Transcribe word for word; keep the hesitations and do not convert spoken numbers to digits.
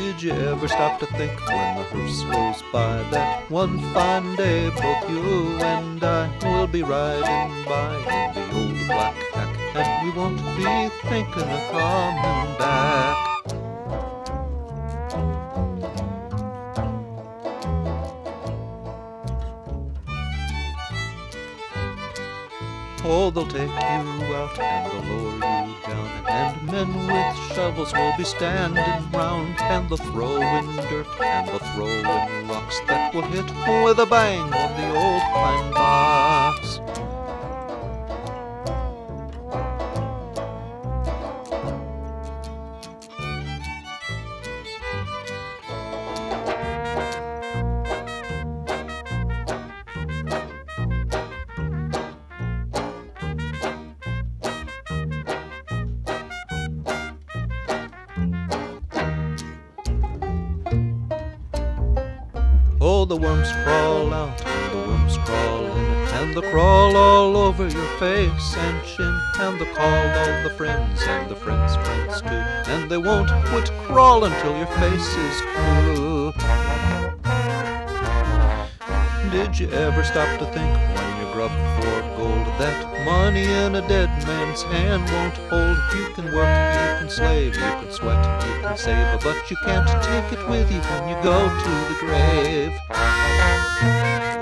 Did you ever stop to think when the hearse goes by that one fine day both you and I will be riding by in the old black hack, and we won't be thinking of coming back? Oh, they'll take you out and they'll lower you down, and men with shovels will be standing round, and they'll throw in dirt and they'll throw in rocks that will hit with a bang on the old pine box. Oh, the worms crawl out, and the worms crawl in, and they'll crawl all over your face and chin, and they'll call all the friends and the friends' friends too, and they won't quit crawling till your face is blue. Did you ever stop to think when you grub for gold that money in a dead man's hand won't hold? You can work, you can slave, you can sweat, you can save, but you can't take it with you when you go to the grave.